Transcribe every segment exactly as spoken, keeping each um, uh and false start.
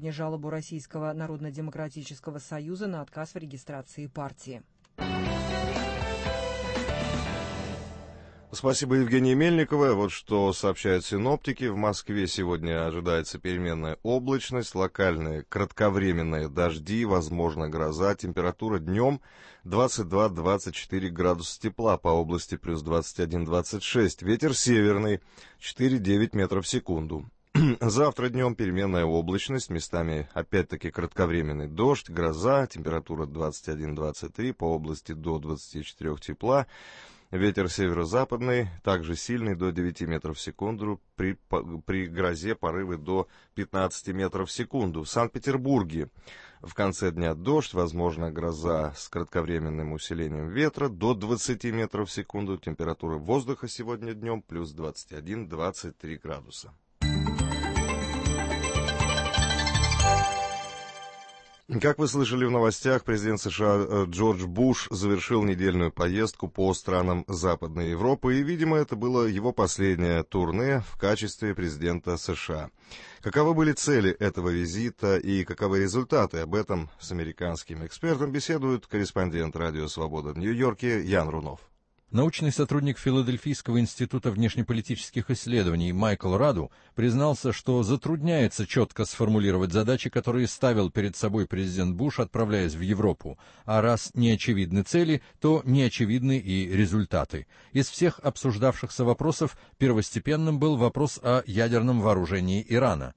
сегодня жалобу Российского народно-демократического союза на отказ в регистрации партии. Спасибо, Евгения Мельникова. Вот что сообщают синоптики. В Москве сегодня ожидается переменная облачность, локальные кратковременные дожди, возможно гроза. Температура днем двадцать два — двадцать четыре градуса тепла, по области плюс двадцать один — двадцать шесть. Ветер северный четыре — девять метров в секунду. Завтра днем переменная облачность, местами опять-таки кратковременный дождь, гроза, температура двадцать один — двадцать три, по области до двадцати четырёх тепла. Ветер северо-западный, также сильный, до девяти метров в секунду, при, при грозе порывы до пятнадцати метров в секунду. В Санкт-Петербурге в конце дня дождь, возможно гроза с кратковременным усилением ветра до двадцати метров в секунду. Температура воздуха сегодня днем плюс двадцать один — двадцать три градуса. Как вы слышали в новостях, президент США Джордж Буш завершил недельную поездку по странам Западной Европы, и, видимо, это было его последнее турне в качестве президента США. Каковы были цели этого визита и каковы результаты? Об этом с американским экспертом беседует корреспондент «Радио Свобода» в Нью-Йорке Ян Рунов. Научный сотрудник Филадельфийского института внешнеполитических исследований Майкл Раду признался, что затрудняется четко сформулировать задачи, которые ставил перед собой президент Буш, отправляясь в Европу. А раз не очевидны цели, то не очевидны и результаты. Из всех обсуждавшихся вопросов первостепенным был вопрос о ядерном вооружении Ирана.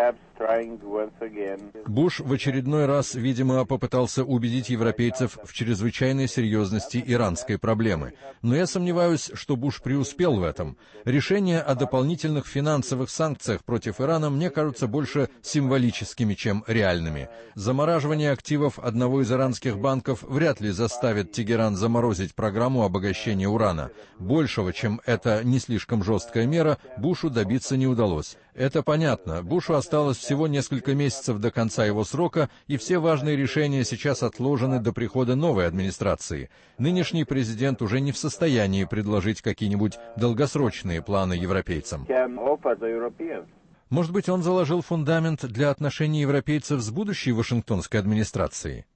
Буш в очередной раз, видимо, попытался убедить европейцев в чрезвычайной серьезности иранской проблемы. Но я сомневаюсь, что Буш преуспел в этом. Решения о дополнительных финансовых санкциях против Ирана мне кажутся больше символическими, чем реальными. Замораживание активов одного из иранских банков вряд ли заставит Тегеран заморозить программу обогащения урана. Большего, чем эта не слишком жесткая мера, Бушу добиться не удалось. Это понятно. Бушу осталось всего несколько месяцев до конца его срока, и все важные решения сейчас отложены до прихода новой администрации. Нынешний президент уже не в состоянии предложить какие-нибудь долгосрочные планы европейцам. Может быть, он заложил фундамент для отношений европейцев с будущей Вашингтонской администрацией?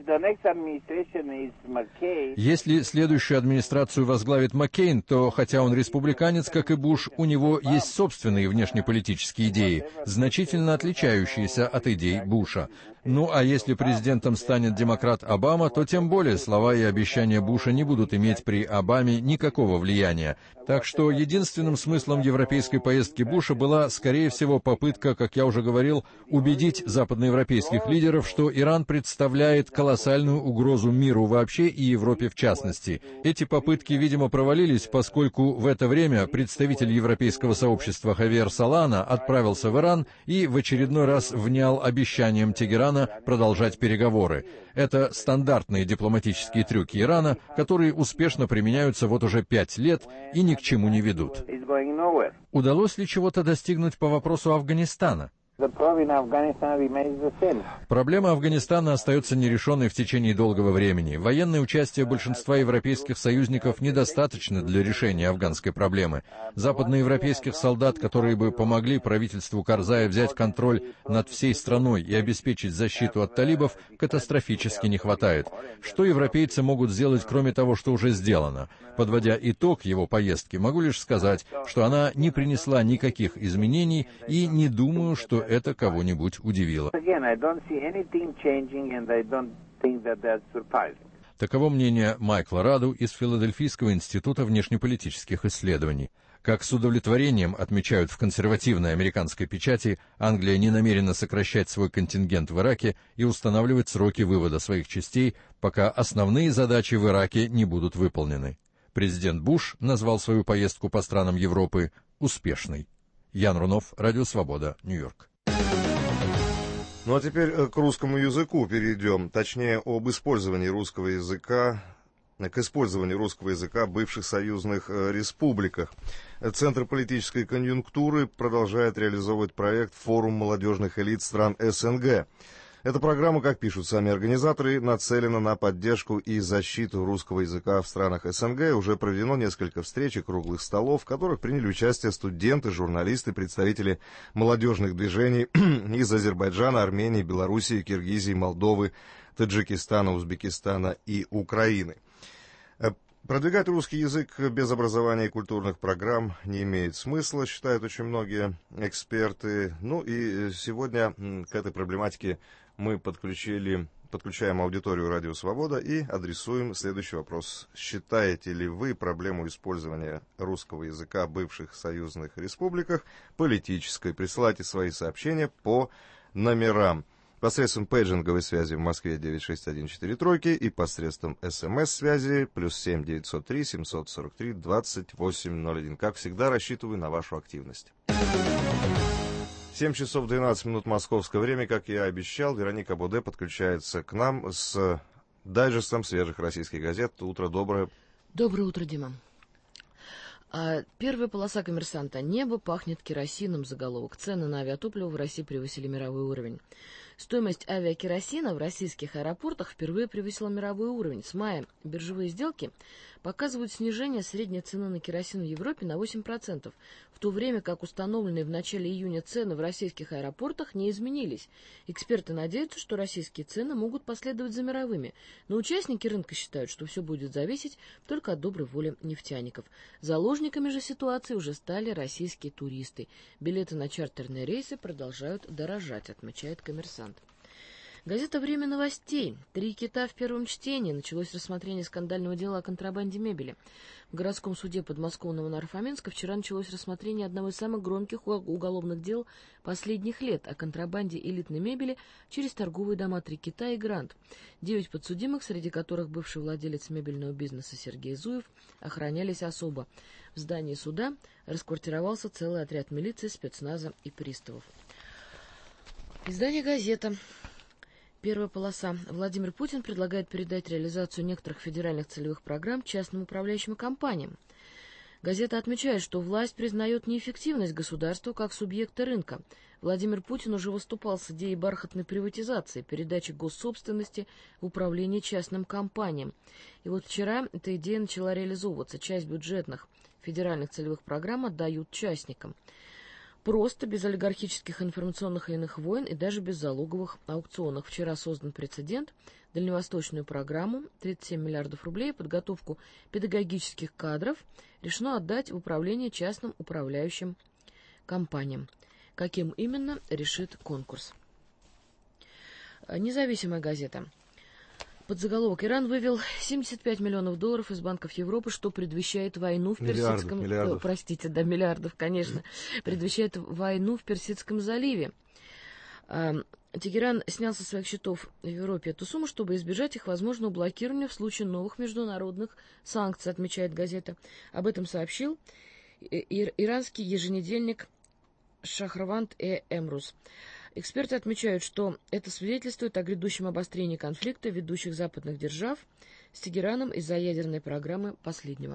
Если следующую администрацию возглавит Маккейн, то, хотя он республиканец, как и Буш, у него есть собственные внешнеполитические идеи, значительно отличающиеся от идей Буша. Ну, а если президентом станет демократ Обама, то тем более слова и обещания Буша не будут иметь при Обаме никакого влияния. Так что единственным смыслом европейской поездки Буша была, скорее всего, попытка, как я уже говорил, убедить западноевропейских лидеров, что Иран представляет колоссальную угрозу миру вообще и Европе в частности. Эти попытки, видимо, провалились, поскольку в это время представитель европейского сообщества Хавьер Солана отправился в Иран и в очередной раз внял обещаниям Тегерана продолжать переговоры. Это стандартные дипломатические трюки Ирана, которые успешно применяются вот уже пять лет и ни к чему не ведут. Удалось ли чего-то достигнуть по вопросу Афганистана? Проблема Афганистана остается нерешенной в течение долгого времени. Военное участие большинства европейских союзников недостаточно для решения афганской проблемы. Западноевропейских солдат, которые бы помогли правительству Карзая взять контроль над всей страной и обеспечить защиту от талибов, катастрофически не хватает. Что европейцы могут сделать, кроме того, что уже сделано? Подводя итог его поездки, могу лишь сказать, что она не принесла никаких изменений, и не думаю, что это кого-нибудь удивило. Таково мнение Майкла Раду из Филадельфийского института внешнеполитических исследований. Как с удовлетворением отмечают в консервативной американской печати, Англия не намерена сокращать свой контингент в Ираке и устанавливать сроки вывода своих частей, пока основные задачи в Ираке не будут выполнены. Президент Буш назвал свою поездку по странам Европы успешной. Ян Рунов, Радио Свобода, Нью-Йорк. Ну а теперь к русскому языку перейдем, точнее об использовании русского языка, к использованию русского языка в бывших союзных республиках. Центр политической конъюнктуры продолжает реализовывать проект «Форум молодежных элит стран СНГ». Эта программа, как пишут сами организаторы, нацелена на поддержку и защиту русского языка в странах СНГ. Уже проведено несколько встреч и круглых столов, в которых приняли участие студенты, журналисты, представители молодежных движений из Азербайджана, Армении, Белоруссии, Киргизии, Молдовы, Таджикистана, Узбекистана и Украины. Продвигать русский язык без образования и культурных программ не имеет смысла, считают очень многие эксперты. Ну и сегодня к этой проблематике мы подключили, подключаем аудиторию «Радио Свобода» и адресуем следующий вопрос. Считаете ли вы проблему использования русского языка в бывших союзных республиках политической? Присылайте свои сообщения по номерам. Посредством пейджинговой связи в Москве девять шесть один четыре тройки и посредством СМС-связи плюс семь девятьсот три семьсот сорок три двадцать восемь ноль один. Как всегда, рассчитываю на вашу активность. семь часов двенадцать минут московское время, как я и обещал. Вероника Боде подключается к нам с дайджестом свежих российских газет. Утро доброе. Доброе утро, Дима. Первая полоса «Коммерсанта». Небо пахнет керосином. Заголовок. Цены на авиатопливо в России превысили мировой уровень. Стоимость авиакеросина в российских аэропортах впервые превысила мировой уровень. С мая биржевые сделки показывают снижение средней цены на керосин в Европе на восемь процентов, в то время как установленные в начале июня цены в российских аэропортах не изменились. Эксперты надеются, что российские цены могут последовать за мировыми, но участники рынка считают, что все будет зависеть только от доброй воли нефтяников. Заложниками же ситуации уже стали российские туристы. Билеты на чартерные рейсы продолжают дорожать, отмечает «Коммерсант». Газета «Время новостей». Три кита в первом чтении. Началось рассмотрение скандального дела о контрабанде мебели. В городском суде подмосковного Нарфаминска вчера началось рассмотрение одного из самых громких уголовных дел последних лет о контрабанде элитной мебели через торговые дома «Три кита» и «Грант». Девять подсудимых, среди которых бывший владелец мебельного бизнеса Сергей Зуев, охранялись особо. В здании суда расквартировался целый отряд милиции, спецназа и приставов. Издание «Газета». Первая полоса. Владимир Путин предлагает передать реализацию некоторых федеральных целевых программ частным управляющим компаниям. Газета отмечает, что власть признает неэффективность государства как субъекта рынка. Владимир Путин уже выступал с идеей бархатной приватизации, передачи госсобственности в управление частным компаниям. И вот вчера эта идея начала реализовываться. Часть бюджетных федеральных целевых программ отдают частникам. Просто, без олигархических информационных и иных войн и даже без залоговых аукционов. Вчера создан прецедент. Дальневосточную программу тридцать семь миллиардов рублей, подготовку педагогических кадров решено отдать в управление частным управляющим компаниям. Каким именно, решит конкурс. Независимая газета. Подзаголовок. Иран вывел семьдесят пять миллионов долларов из банков Европы, что предвещает войну в Персидском... Миллиардов, миллиардов. О, простите, да, миллиардов, конечно. Предвещает войну в Персидском заливе. Тегеран снял со своих счетов в Европе эту сумму, чтобы избежать их возможного блокирования в случае новых международных санкций, отмечает газета. Об этом сообщил ир- иранский еженедельник Шахрванд-э-Эмрус. Эксперты отмечают, что это свидетельствует о грядущем обострении конфликта ведущих западных держав с Тегераном из-за ядерной программы последнего.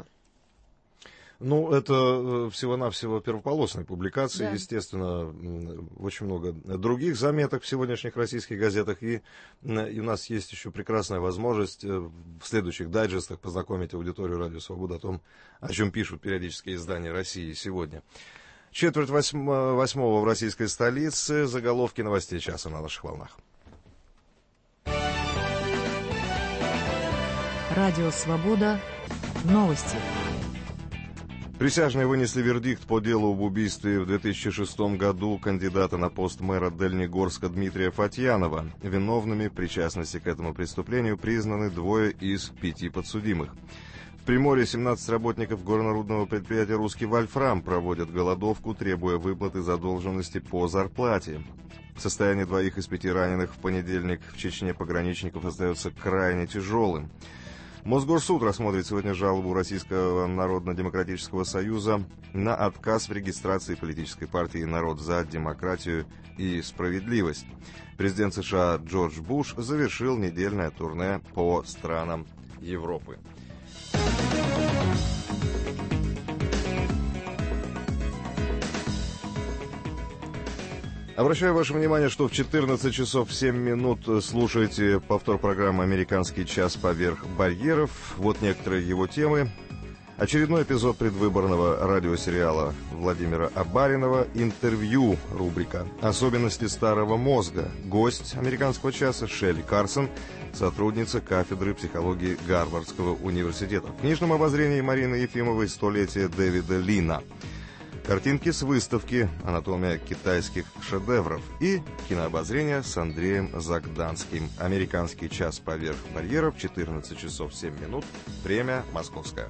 Ну, это всего-навсего первополосные публикации, Да. Естественно, очень много других заметок в сегодняшних российских газетах, и, и у нас есть еще прекрасная возможность в следующих дайджестах познакомить аудиторию «Радио Свобода» о том, о чем пишут периодические издания России сегодня. Четверть восьмого в российской столице. Заголовки новостей часа на наших волнах. Радио Свобода. Новости. Присяжные вынесли вердикт по делу об убийстве в две тысячи шестом году кандидата на пост мэра Дальнегорска Дмитрия Фатьянова. Виновными в причастности к этому преступлению признаны двое из пяти подсудимых. В Приморье семнадцать работников горнорудного предприятия «Русский Вольфрам» проводят голодовку, требуя выплаты задолженности по зарплате. Состояние двоих из пяти раненых в понедельник в Чечне пограничников остается крайне тяжелым. Мосгорсуд рассмотрит сегодня жалобу Российского народно-демократического союза на отказ в регистрации политической партии «Народ за демократию и справедливость». Президент США Джордж Буш завершил недельное турне по странам Европы. Обращаю ваше внимание, что в четырнадцать часов семь минут слушаете повтор программы «Американский час поверх барьеров». Вот некоторые его темы. Очередной эпизод предвыборного радиосериала Владимира Абаринова «Интервью», рубрика «Особенности старого мозга». Гость «Американского часа» Шелли Карсон, сотрудница кафедры психологии Гарвардского университета. В книжном обозрении Марины Ефимовой «Столетие Дэвида Лина». Картинки с выставки «Анатомия китайских шедевров» и кинообозрение с Андреем Загданским. «Американский час поверх барьеров», четырнадцать часов семь минут, время московская.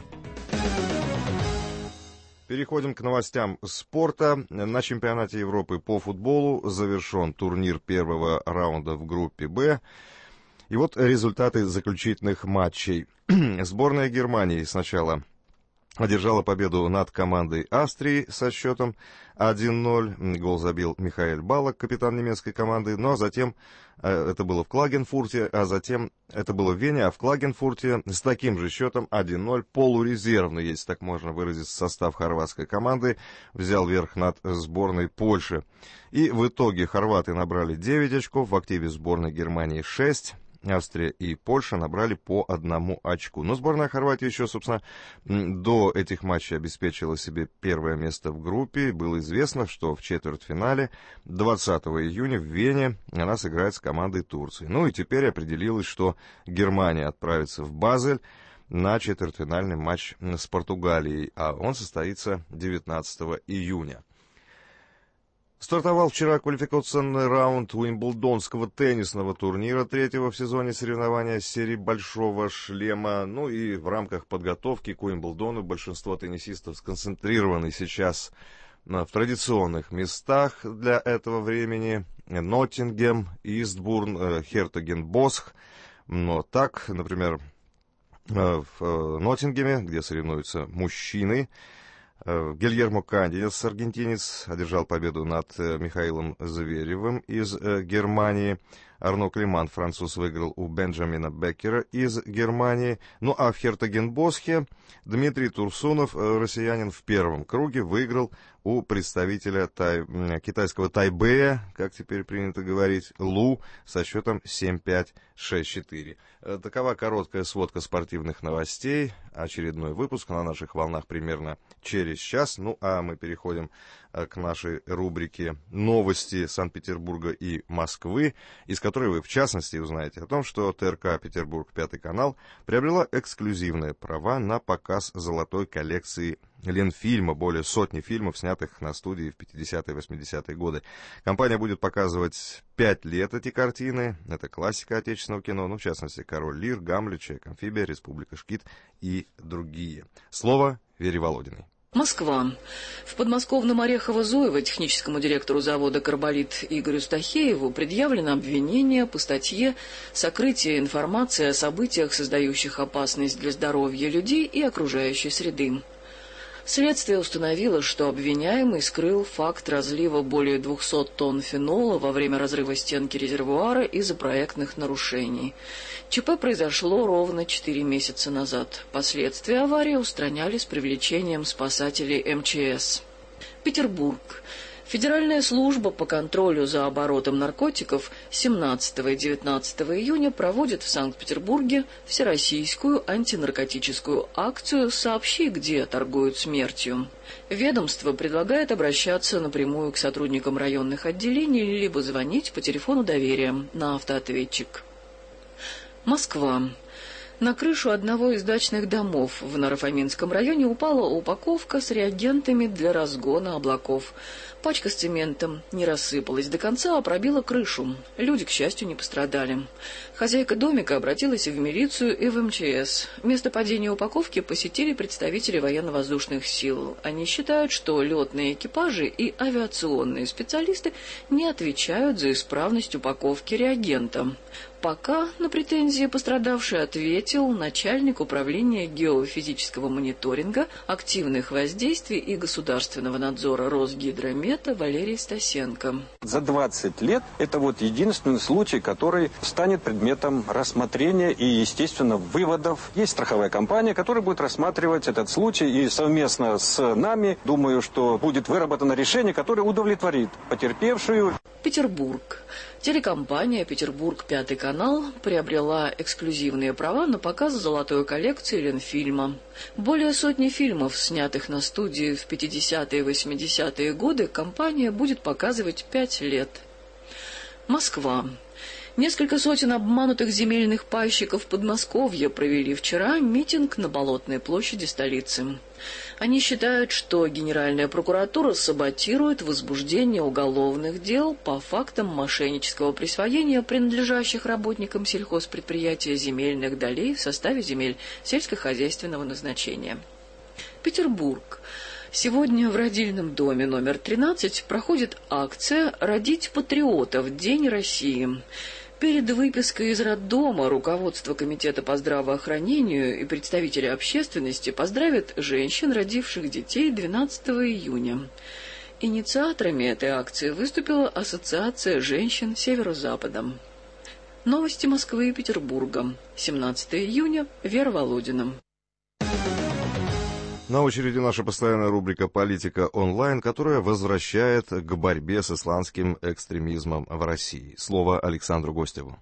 Переходим к новостям спорта. На чемпионате Европы по футболу завершен турнир первого раунда в группе «Б». И вот результаты заключительных матчей. Сборная Германии сначала одержала победу над командой Австрии со счетом один ноль. Гол забил Михаэль Балок, капитан немецкой команды. Ну а затем, это было в Клагенфурте, а затем это было в Вене, а в Клагенфурте с таким же счетом один ноль полурезервный, если так можно выразить, состав хорватской команды взял верх над сборной Польши. И в итоге хорваты набрали девять очков, в активе сборной Германии шесть. Австрия и Польша набрали по одному очку. Но сборная Хорватии еще, собственно, до этих матчей обеспечила себе первое место в группе. Было известно, что в четвертьфинале двадцатого июня в Вене она сыграет с командой Турции. Ну и теперь определилось, что Германия отправится в Базель на четвертьфинальный матч с Португалией, а он состоится девятнадцатого июня. Стартовал вчера квалификационный раунд Уимблдонского теннисного турнира, третьего в сезоне соревнования серии «Большого шлема». Ну и в рамках подготовки к Уимблдону большинство теннисистов сконцентрированы сейчас в традиционных местах для этого времени. Ноттингем, Истбурн, Хертогенбосх. Но так, например, в Ноттингеме, где соревнуются мужчины, Гильермо Кандинес, аргентинец, одержал победу над Михаилом Зверевым из Германии. Арно Климан, француз, выиграл у Бенджамина Беккера из Германии. Ну а в Хертогенбосхе Дмитрий Турсунов, россиянин, в первом круге выиграл у представителя тай... китайского Тайбэя, как теперь принято говорить, Лу, со счетом семь пять шесть четыре. Такова короткая сводка спортивных новостей. Очередной выпуск на наших волнах примерно через час. Ну а мы переходим к нашей рубрике «Новости Санкт-Петербурга и Москвы», из которой вы, в частности, узнаете о том, что ТРК «Петербург», пятый канал, приобрела эксклюзивные права на показ золотой коллекции Ленфильма, более сотни фильмов, снятых на студии в пятидесятые и восьмидесятые годы. Компания будет показывать пять лет эти картины. Это классика отечественного кино, ну, в частности, «Король Лир», «Гамлет», «Человек-амфибия», «Республика Шкит» и другие. Слово Вере Володиной. Москва. В подмосковном Орехово-Зуево техническому директору завода «Карболит» Игорю Стахееву предъявлено обвинение по статье «Сокрытие информации о событиях, создающих опасность для здоровья людей и окружающей среды». Следствие установило, что обвиняемый скрыл факт разлива более двухсот тонн фенола во время разрыва стенки резервуара из-за проектных нарушений. ЧП произошло ровно четыре месяца назад. Последствия аварии устраняли с привлечением спасателей эм че эс. Петербург. Федеральная служба по контролю за оборотом наркотиков семнадцатого и девятнадцатого июня проводит в Санкт-Петербурге всероссийскую антинаркотическую акцию «Сообщи, где торгуют смертью». Ведомство предлагает обращаться напрямую к сотрудникам районных отделений либо звонить по телефону доверия на автоответчик. Москва. На крышу одного из дачных домов в Наро-Фоминском районе упала упаковка с реагентами для разгона облаков. Пачка с цементом не рассыпалась до конца, а пробила крышу. Люди, к счастью, не пострадали. Хозяйка домика обратилась в милицию и в эм че эс. Место падения упаковки посетили представители военно-воздушных сил. Они считают, что летные экипажи и авиационные специалисты не отвечают за исправность упаковки реагента. Пока на претензии пострадавший ответил начальник управления геофизического мониторинга, активных воздействий и государственного надзора Росгидромета Валерий Стасенко. За двадцать лет это вот единственный случай, который станет предметом рассмотрения и, естественно, выводов. Есть страховая компания, которая будет рассматривать этот случай, и совместно с нами, думаю, что будет выработано решение, которое удовлетворит потерпевшую. Петербург. Телекомпания «Петербург. Пятый канал» приобрела эксклюзивные права на показ золотой коллекции Ленфильма. Более сотни фильмов, снятых на студии в пятидесятые и восьмидесятые годы, компания будет показывать пять лет. Москва. Несколько сотен обманутых земельных пайщиков Подмосковья провели вчера митинг на Болотной площади столицы. Они считают, что Генеральная прокуратура саботирует возбуждение уголовных дел по фактам мошеннического присвоения принадлежащих работникам сельхозпредприятия земельных долей в составе земель сельскохозяйственного назначения. Петербург. Сегодня в родильном доме номер тринадцать проходит акция «Родить патриотов. День России». Перед выпиской из роддома руководство Комитета по здравоохранению и представители общественности поздравят женщин, родивших детей двенадцатого июня. Инициаторами этой акции выступила Ассоциация женщин Северо-Запада. Новости Москвы и Петербурга. семнадцатого июня. Вера Володина. На очереди наша постоянная рубрика «Политика онлайн», которая возвращает к борьбе с исламским экстремизмом в России. Слово Александру Гостеву.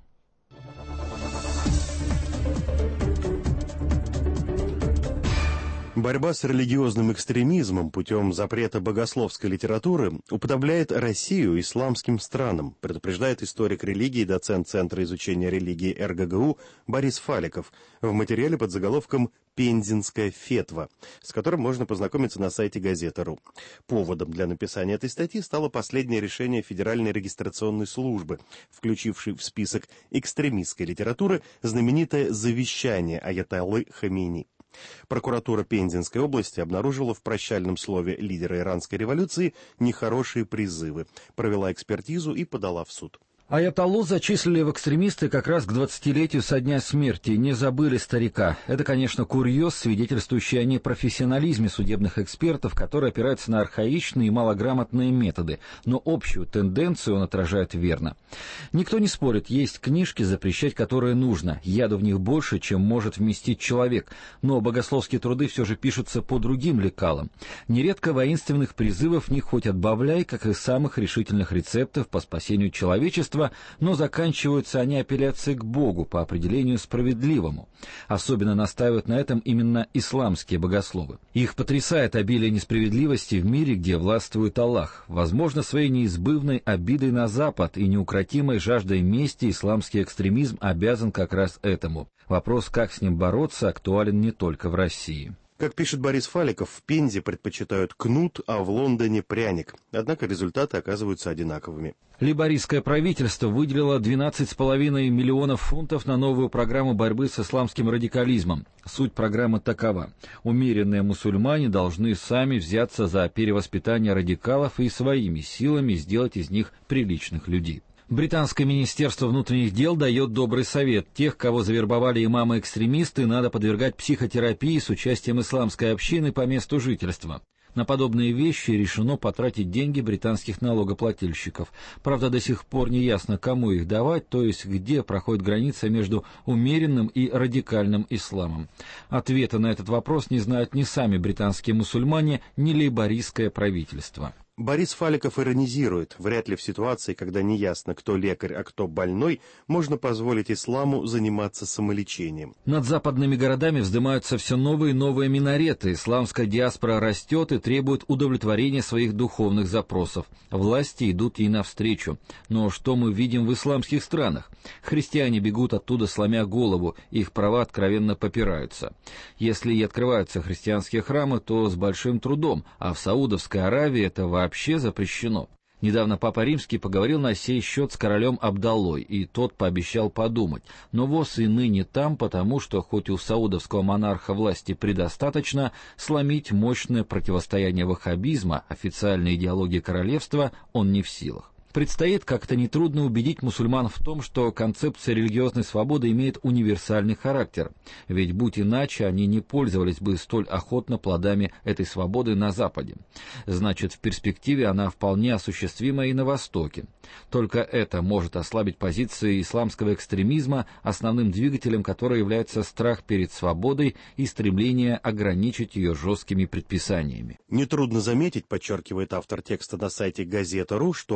Борьба с религиозным экстремизмом путем запрета богословской литературы уподобляет Россию исламским странам, предупреждает историк религии и доцент Центра изучения религии эр гэ гэ у Борис Фаликов в материале под заголовком «Пензенская фетва», с которым можно познакомиться на сайте газеты точка ру. Поводом для написания этой статьи стало последнее решение Федеральной регистрационной службы, включившей в список экстремистской литературы знаменитое «Завещание аятоллы Хамейни». Прокуратура Пензенской области обнаружила в прощальном слове лидера иранской революции нехорошие призывы, провела экспертизу и подала в суд. Аятоллу зачислили в экстремисты как раз к двадцатилетию со дня смерти. Не забыли старика. Это, конечно, курьез, свидетельствующий о непрофессионализме судебных экспертов, которые опираются на архаичные и малограмотные методы. Но общую тенденцию он отражает верно. Никто не спорит, есть книжки, запрещать которые нужно. Яду в них больше, чем может вместить человек. Но богословские труды все же пишутся по другим лекалам. Нередко воинственных призывов в них хоть отбавляй, как и самых решительных рецептов по спасению человечества, но заканчиваются они апелляцией к Богу по определению справедливому. Особенно настаивают на этом именно исламские богословы. Их потрясает обилие несправедливости в мире, где властвует Аллах. Возможно, своей неизбывной обидой на Запад и неукротимой жаждой мести исламский экстремизм обязан как раз этому. Вопрос, как с ним бороться, актуален не только в России. Как пишет Борис Фаликов, в Пензе предпочитают кнут, а в Лондоне пряник. Однако результаты оказываются одинаковыми. Лейбористское правительство выделило двенадцать с половиной миллионов фунтов на новую программу борьбы с исламским радикализмом. Суть программы такова. Умеренные мусульмане должны сами взяться за перевоспитание радикалов и своими силами сделать из них приличных людей. Британское министерство внутренних дел дает добрый совет. Тех, кого завербовали имамы-экстремисты, надо подвергать психотерапии с участием исламской общины по месту жительства. На подобные вещи решено потратить деньги британских налогоплательщиков. Правда, до сих пор не ясно, кому их давать, то есть где проходит граница между умеренным и радикальным исламом. Ответа на этот вопрос не знают ни сами британские мусульмане, ни лейбористское правительство. Борис Фаликов иронизирует. Вряд ли в ситуации, когда неясно, кто лекарь, а кто больной, можно позволить исламу заниматься самолечением. Над западными городами вздымаются все новые и новые минареты. Исламская диаспора растет и требует удовлетворения своих духовных запросов. Власти идут ей навстречу. Но что мы видим в исламских странах? Христиане бегут оттуда, сломя голову, их права откровенно попираются. Если и открываются христианские храмы, то с большим трудом, а в Саудовской Аравии это вообще вообще запрещено. Недавно Папа Римский поговорил на сей счет с королем Абдаллой, и тот пообещал подумать. Но воз и ныне там, потому что, хоть у саудовского монарха власти предостаточно, сломить мощное противостояние ваххабизма, официальной идеологии королевства, он не в силах. Предстоит как-то нетрудно убедить мусульман в том, что концепция религиозной свободы имеет универсальный характер. Ведь, будь иначе, они не пользовались бы столь охотно плодами этой свободы на Западе. Значит, в перспективе она вполне осуществима и на Востоке. Только это может ослабить позиции исламского экстремизма, основным двигателем которой является страх перед свободой и стремление ограничить ее жесткими предписаниями. Нетрудно заметить, подчеркивает автор текста на сайте газета точка ру, что аналогично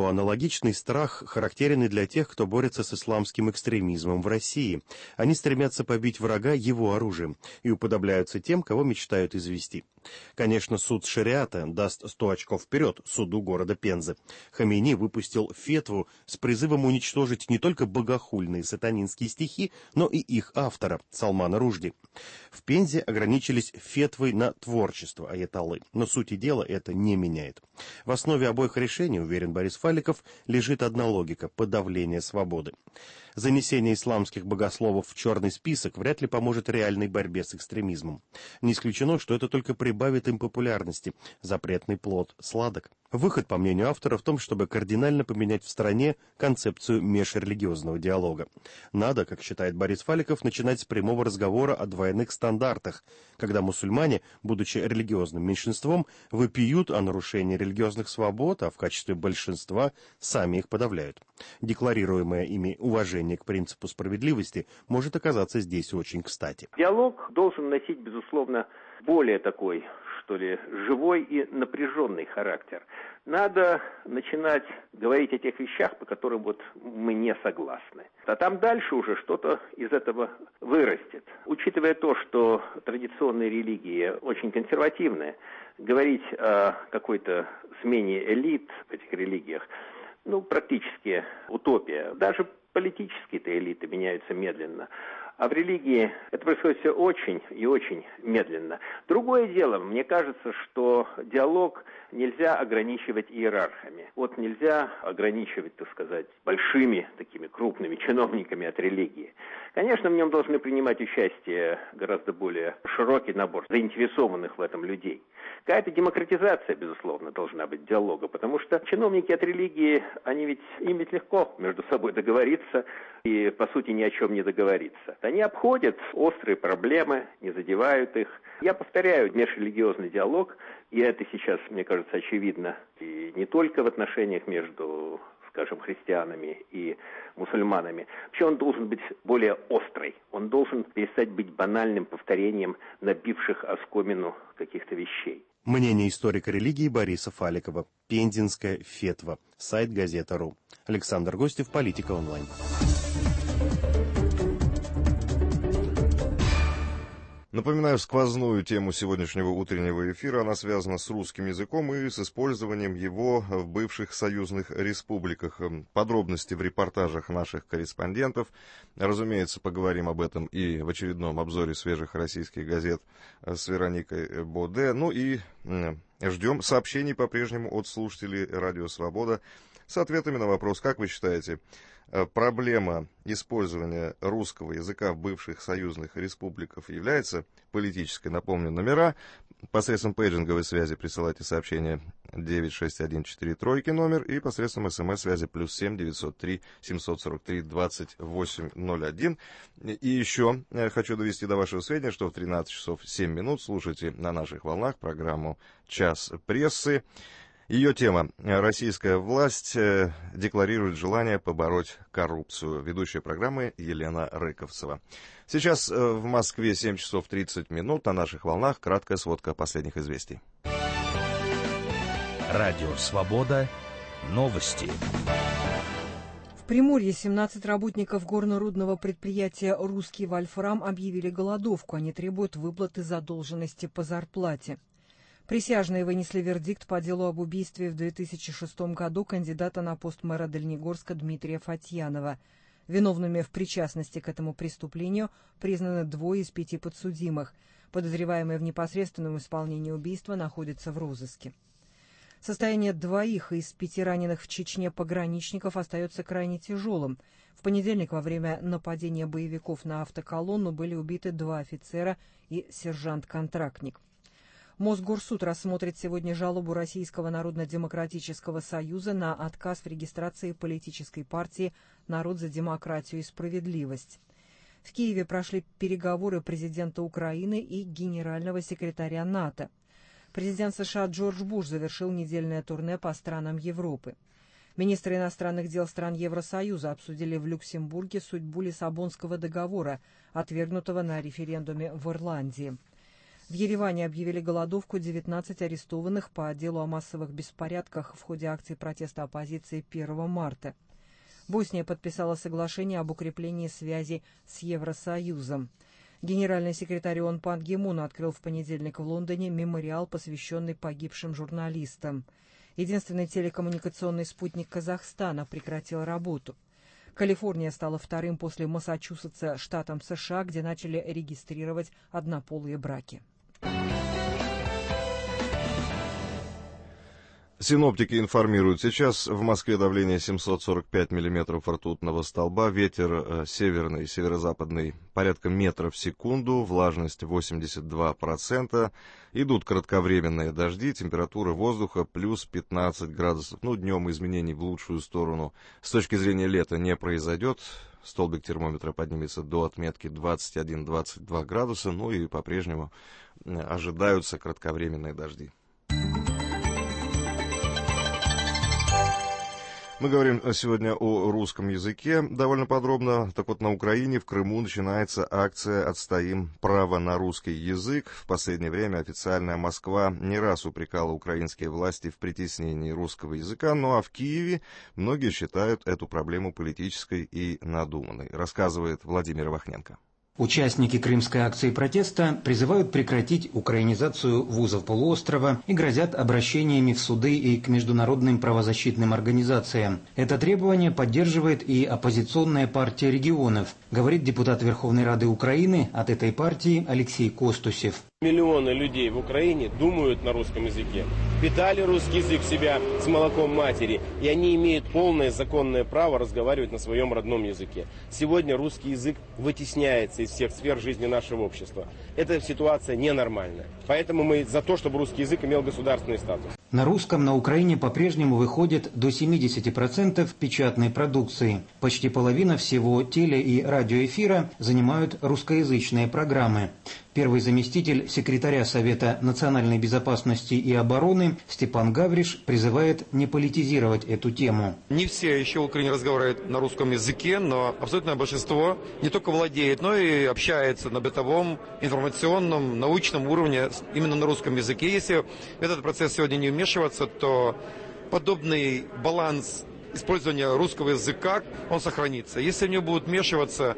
Аналогичный страх характерен и для тех, кто борется с исламским экстремизмом в России. Они стремятся побить врага его оружием и уподобляются тем, кого мечтают извести. Конечно, суд шариата даст сто очков вперед суду города Пензы. Хамейни выпустил фетву с призывом уничтожить не только богохульные сатанинские стихи, но и их автора, Салмана Ружди. В Пензе ограничились фетвой на творчество аятоллы, но сути дела это не меняет. В основе обоих решений, уверен Борис Фаликов, лежит одна логика – подавление свободы. Занесение исламских богословов в черный список вряд ли поможет реальной борьбе с экстремизмом. Не исключено, что это только прибавит им популярности. Запретный плод сладок. Выход, по мнению автора, в том, чтобы кардинально поменять в стране концепцию межрелигиозного диалога. Надо, как считает Борис Фаликов, начинать с прямого разговора о двойных стандартах, когда мусульмане, будучи религиозным меньшинством, вопиют о нарушении религиозных свобод, а в качестве большинства сами их подавляют. Декларируемое ими уважение к принципу справедливости может оказаться здесь очень кстати. Диалог должен носить, безусловно, более такой, что ли, живой и напряженный характер. Надо начинать говорить о тех вещах, по которым вот мы не согласны. А там дальше уже что-то из этого вырастет. Учитывая то, что традиционные религии очень консервативные, говорить о какой-то смене элит в этих религиях, ну, практически утопия. Даже политические-то элиты меняются медленно. А в религии это происходит все очень и очень медленно. Другое дело, мне кажется, что диалог нельзя ограничивать иерархами. Вот нельзя ограничивать, так сказать, большими, такими крупными чиновниками от религии. Конечно, в нем должны принимать участие гораздо более широкий набор заинтересованных в этом людей. Какая-то демократизация, безусловно, должна быть диалога, потому что чиновники от религии, они ведь, им ведь легко между собой договориться и, по сути, ни о чем не договориться. Они обходят острые проблемы, не задевают их. Я повторяю, межрелигиозный диалог, и это сейчас, мне кажется, очевидно, и не только в отношениях между, скажем, христианами и мусульманами. Вообще он должен быть более острый. Он должен перестать быть банальным повторением набивших оскомину каких-то вещей. Мнение историка религии Бориса Фаликова. Пензенская фетва. Сайт газета.ру. Александр Гостев, Политика онлайн. Напоминаю сквозную тему сегодняшнего утреннего эфира. Она связана с русским языком и с использованием его в бывших союзных республиках. Подробности в репортажах наших корреспондентов. Разумеется, поговорим об этом и в очередном обзоре свежих российских газет с Вероникой Боде. Ну и ждем сообщений по-прежнему от слушателей Радио Свобода с ответами на вопрос, как вы считаете, проблема использования русского языка в бывших союзных республиках является политической? Напомню, номера. Посредством пейджинговой связи присылайте сообщение девять шесть один четыре тройки номер и посредством смс-связи плюс семь девятьсот три семьсот сорок три двадцать восемь ноль один. И еще хочу довести до вашего сведения, что в тринадцать часов семь минут слушайте на наших волнах программу «Час прессы». Ее тема «Российская власть декларирует желание побороть коррупцию». Ведущая программы Елена Рыковцева. Сейчас в Москве семь часов тридцать минут. На наших волнах краткая сводка последних известий. Радио «Свобода». Новости. В Приморье семнадцать работников горно-рудного предприятия «Русский Вольфрам» объявили голодовку. Они требуют выплаты задолженности по зарплате. Присяжные вынесли вердикт по делу об убийстве в две тысячи шестом году кандидата на пост мэра Дальнегорска Дмитрия Фатьянова. Виновными в причастности к этому преступлению признаны двое из пяти подсудимых. Подозреваемые в непосредственном исполнении убийства находятся в розыске. Состояние двоих из пяти раненых в Чечне пограничников остается крайне тяжелым. В понедельник во время нападения боевиков на автоколонну были убиты два офицера и сержант-контрактник. Мосгорсуд рассмотрит сегодня жалобу Российского народно-демократического союза на отказ в регистрации политической партии «Народ за демократию и справедливость». В Киеве прошли переговоры президента Украины и генерального секретаря НАТО. Президент США Джордж Буш завершил недельное турне по странам Европы. Министры иностранных дел стран Евросоюза обсудили в Люксембурге судьбу Лиссабонского договора, отвергнутого на референдуме в Ирландии. В Ереване объявили голодовку девятнадцать арестованных по делу о массовых беспорядках в ходе акции протеста оппозиции первого марта. Босния подписала соглашение об укреплении связи с Евросоюзом. Генеральный секретарь ООН Пан Ги Мун открыл в понедельник в Лондоне мемориал, посвященный погибшим журналистам. Единственный телекоммуникационный спутник Казахстана прекратил работу. Калифорния стала вторым после Массачусетса штатом США, где начали регистрировать однополые браки. Синоптики информируют, сейчас в Москве давление семьсот сорок пять миллиметров ртутного столба, ветер э, северный, северо-западный порядка метра в секунду, влажность восемьдесят два процента, идут кратковременные дожди, температура воздуха плюс пятнадцать градусов. Ну, днем изменений в лучшую сторону с точки зрения лета не произойдет. Столбик термометра поднимется до отметки двадцать один — двадцать два градуса, ну и по-прежнему ожидаются кратковременные дожди. Мы говорим сегодня о русском языке довольно подробно. Так вот, на Украине, в Крыму начинается акция «Отстоим право на русский язык». В последнее время официальная Москва не раз упрекала украинские власти в притеснении русского языка, ну а в Киеве многие считают эту проблему политической и надуманной, рассказывает Владимир Вахненко. Участники крымской акции протеста призывают прекратить украинизацию вузов полуострова и грозят обращениями в суды и к международным правозащитным организациям. Это требование поддерживает и оппозиционная партия регионов, говорит депутат Верховной Рады Украины от этой партии Алексей Костусев. Миллионы людей в Украине думают на русском языке, впитали русский язык в себя с молоком матери, и они имеют полное законное право разговаривать на своем родном языке. Сегодня русский язык вытесняется из всех сфер жизни нашего общества. Эта ситуация ненормальная. Поэтому мы за то, чтобы русский язык имел государственный статус. На русском на Украине по-прежнему выходит до семьдесят процентов печатной продукции. Почти половина всего теле- и радиоэфира занимают русскоязычные программы. Первый заместитель секретаря Совета национальной безопасности и обороны Степан Гавриш призывает не политизировать эту тему. Не все еще в Украине разговаривают на русском языке, но абсолютное большинство не только владеет, но и общается на бытовом, информационном, научном уровне именно на русском языке. Если в этот процесс сегодня не вмешиваться, то подобный баланс использования русского языка, он сохранится. Если в него будут вмешиваться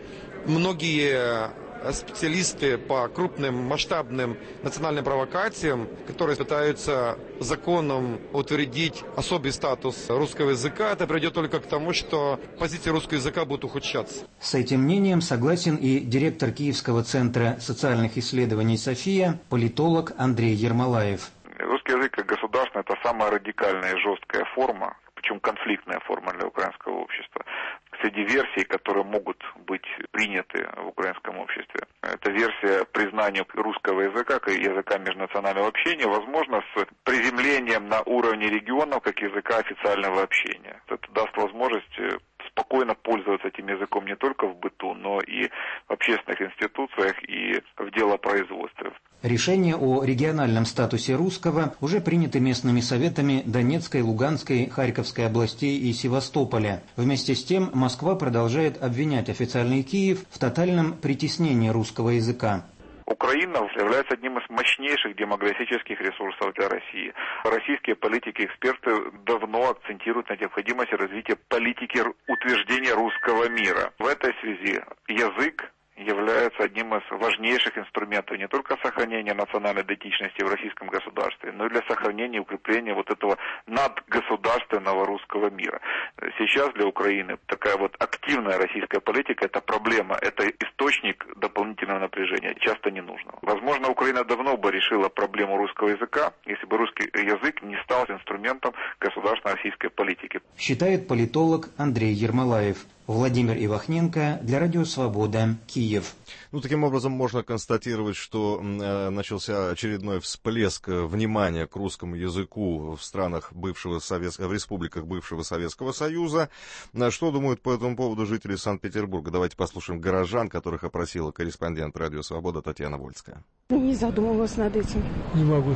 многие специалисты по крупным масштабным национальным провокациям, которые пытаются законом утвердить особый статус русского языка, это приведет только к тому, что позиции русского языка будут ухудшаться. С этим мнением согласен и директор Киевского центра социальных исследований «София», политолог Андрей Ермолаев. Русский язык как государственный – это самая радикальная и жесткая форма, причем конфликтная форма для украинского общества. Среди версий, которые могут быть приняты в украинском обществе, это версия признания русского языка как языка межнационального общения, возможно, с приземлением на уровне регионов как языка официального общения. Это даст возможность спокойно пользоваться этим языком не только в быту, но и в общественных институциях и в делопроизводстве. Решение о региональном статусе русского уже принято местными советами Донецкой, Луганской, Харьковской областей и Севастополя. Вместе с тем Москва продолжает обвинять официальный Киев в тотальном притеснении русского языка. Украина является одним из мощнейших демографических ресурсов для России. Российские политики-эксперты давно акцентируют на необходимости развития политики утверждения русского мира. В этой связи язык является одним из важнейших инструментов не только сохранения национальной идентичности в российском государстве, но и для сохранения и укрепления вот этого надгосударственного русского мира. Сейчас для Украины такая вот активная российская политика – это проблема, это источник дополнительного напряжения, часто ненужного. Возможно, Украина давно бы решила проблему русского языка, если бы русский язык не стал инструментом государственной российской политики. Считает политолог Андрей Ермолаев. Владимир Ивахненко для Радио Свобода, Киев. Ну, таким образом, можно констатировать, что э, начался очередной всплеск внимания к русскому языку в странах бывшего Советского, в республиках бывшего Советского Союза. Что думают по этому поводу жители Санкт-Петербурга? Давайте послушаем горожан, которых опросила корреспондент Радио Свобода Татьяна Вольская. Не задумывалась над этим. Не могу.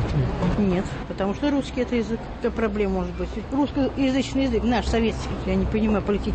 Нет, потому что русский это язык. Это проблема может быть. Русскоязычный язык, наш советский, я не понимаю, политический.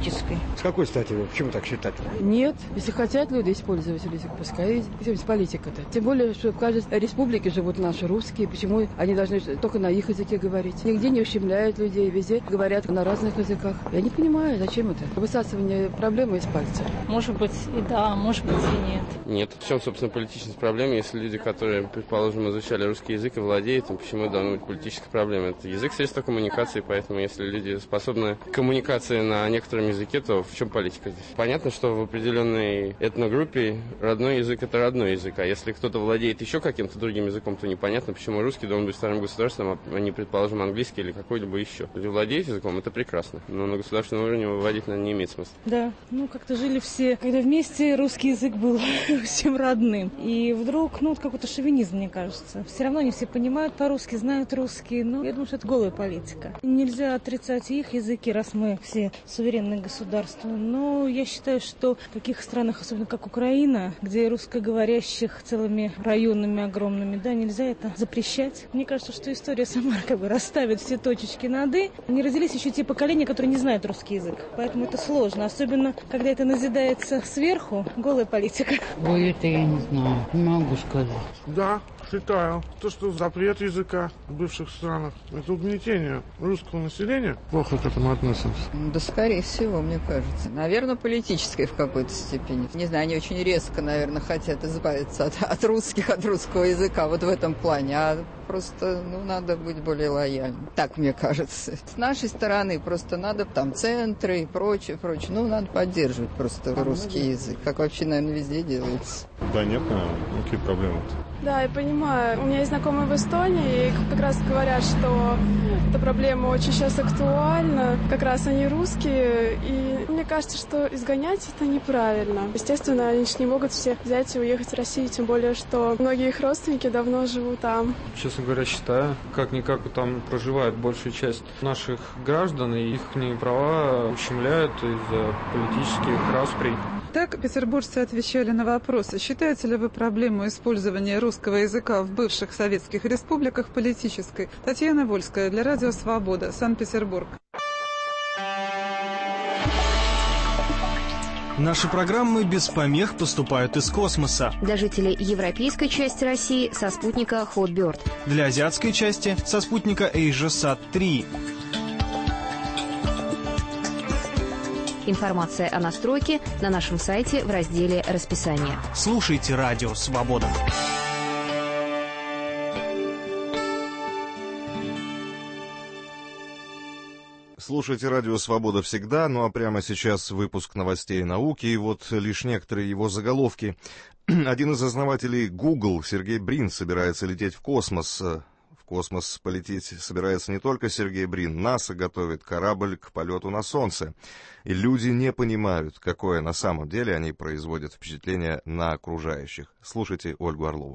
С какой стати? Почему так считать? Нет, если хотят люди использовать язык, пускай. Есть политика-то. Тем более, что в каждой республике живут наши русские. Почему они должны только на их языке говорить? Нигде не ущемляют людей, везде говорят на разных языках. Я не понимаю, зачем это? Высасывание проблемы из пальца. Может быть и да, может быть и нет. Нет. В чем, собственно, политичность проблемы, если люди, которые, предположим, изучали русский язык и владеют им, почему должна быть политическая проблема? Это язык средства коммуникации, поэтому если люди способны к коммуникации на некотором языке, то в чем политика здесь? Понятно, что в определенной этногруппе родной язык – это родной язык, а если кто-то владеет еще каким-то другим языком, то непонятно, почему русский должен быть вторым государством, а не, предположим, английский или какой-либо еще. Люди владеют языком – это прекрасно, но на государственном уровне выводить, наверное, не имеет смысла. Да, ну как-то жили все, когда вместе русский язык был всем родным. И вдруг, ну, вот какой-то шовинизм, мне кажется. Все равно не все понимают по-русски, знают русский, но я думаю, что это голая политика. Нельзя отрицать их языки, раз мы все суверенные государства. Но я считаю, что в таких странах, особенно как Украина, где русскоговорящих целыми районами огромными, да, нельзя это запрещать. Мне кажется, что история сама как бы расставит все точечки над «и». Не родились еще те поколения, которые не знают русский язык. Поэтому это сложно, особенно когда это назидается сверху, голая политика. Ой, это я не знаю, не могу сказать. Да, считаю, то, что запрет языка в бывших странах, это угнетение русского населения, плохо к этому относимся. Да, скорее всего, мне кажется. Наверное, политической в какой-то степени. Не знаю, они очень резко, наверное, хотят избавиться от, от русских, от русского языка вот в этом плане, а просто, ну, надо быть более лояльным. Так, мне кажется. С нашей стороны просто надо там центры и прочее, прочее. Ну, надо поддерживать просто русский язык, как вообще, наверное, везде делается. Да нет, наверное, какие проблемы-то? Да, я понимаю. У меня есть знакомые в Эстонии, и как раз говорят, что эта проблема очень сейчас актуальна. Как раз они русские, и мне кажется, что изгонять это неправильно. Естественно, они же не могут все взять и уехать в Россию, тем более, что многие их родственники давно живут там. Честно говоря, считаю, как-никак там проживает большая часть наших граждан, и их права ущемляют из-за политических расприй. Так петербуржцы отвечали на вопросы: считаете ли вы проблему использования русского языка в бывших советских республиках политической? Татьяна Вольская для Радио Свобода, Санкт-Петербург. Наши программы без помех поступают из космоса. Для жителей европейской части России со спутника Hotbird. Для азиатской части со спутника AsiaSat три. Информация о настройке на нашем сайте в разделе «Расписание». Слушайте Радио Свобода. Слушайте Радио Свобода всегда, ну а прямо сейчас выпуск новостей науки, и вот лишь некоторые его заголовки. Один из основателей Google, Сергей Брин, собирается лететь в космос. В космос полететь собирается не только Сергей Брин. НАСА готовит корабль к полету на Солнце. И люди не понимают, какое на самом деле они производят впечатление на окружающих. Слушайте Ольгу Орлову.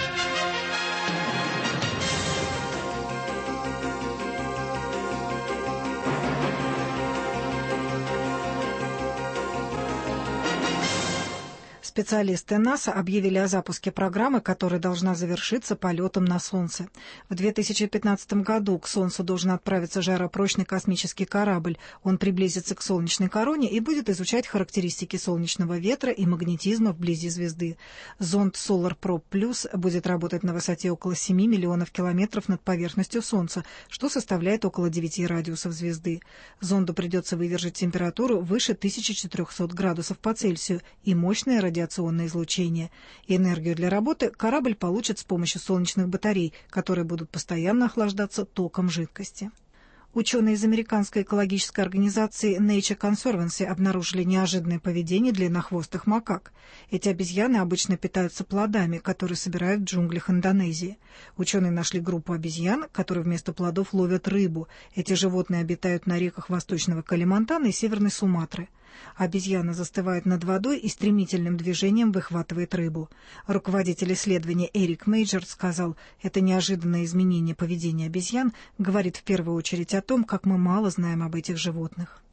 Специалисты НАСА объявили о запуске программы, которая должна завершиться полетом на Солнце. В две тысячи пятнадцатом году к Солнцу должен отправиться жаропрочный космический корабль. Он приблизится к солнечной короне и будет изучать характеристики солнечного ветра и магнетизма вблизи звезды. Зонд Solar Probe Plus будет работать на высоте около семи миллионов километров над поверхностью Солнца, что составляет около девяти радиусов звезды. Зонду придется выдержать температуру выше тысячи четырехсот градусов по Цельсию и мощное радиационное радиационное излучение. Энергию для работы корабль получит с помощью солнечных батарей, которые будут постоянно охлаждаться током жидкости. Ученые из американской экологической организации Nature Conservancy обнаружили неожиданное поведение длиннохвостых макак. Эти обезьяны обычно питаются плодами, которые собирают в джунглях Индонезии. Ученые нашли группу обезьян, которые вместо плодов ловят рыбу. Эти животные обитают на реках Восточного Калимантана и Северной Суматры. Обезьяна застывает над водой и стремительным движением выхватывает рыбу. Руководитель исследования Эрик Мейджер сказал, это неожиданное изменение поведения обезьян говорит в первую очередь о том, как мы мало знаем об этих животных.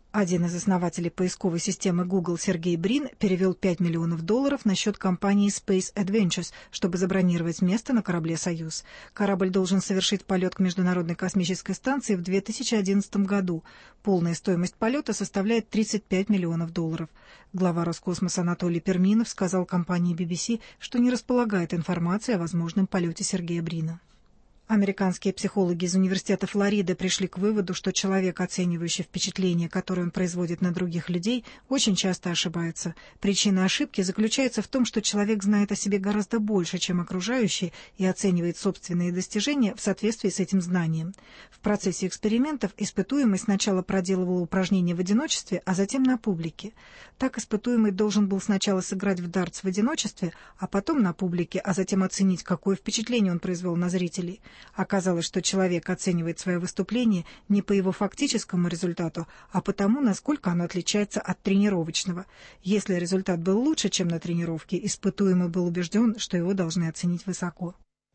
Один из основателей поисковой системы Google Сергей Брин перевел пять миллионов долларов на счет компании Space Adventures, чтобы забронировать место на корабле «Союз». Корабль должен совершить полет к Международной космической станции в две тысячи одиннадцатом году. Полная стоимость полета составляет тридцать пять миллионов долларов. Глава Роскосмоса Анатолий Перминов сказал компании би би си, что не располагает информацией о возможном полете Сергея Брина. Американские психологи из Университета Флориды пришли к выводу, что человек, оценивающий впечатления, которые он производит на других людей, очень часто ошибается. Причина ошибки заключается в том, что человек знает о себе гораздо больше, чем окружающие, и оценивает собственные достижения в соответствии с этим знанием. В процессе экспериментов испытуемый сначала проделывал упражнения в одиночестве, а затем на публике. Так испытуемый должен был сначала сыграть в дартс в одиночестве, а потом на публике, а затем оценить, какое впечатление он произвел на зрителей. Оказалось, что человек оценивает свое выступление не по его фактическому результату, а по тому, насколько оно отличается от тренировочного. Если результат был лучше, чем на тренировке, испытуемый был убежден, что его должны оценить высоко.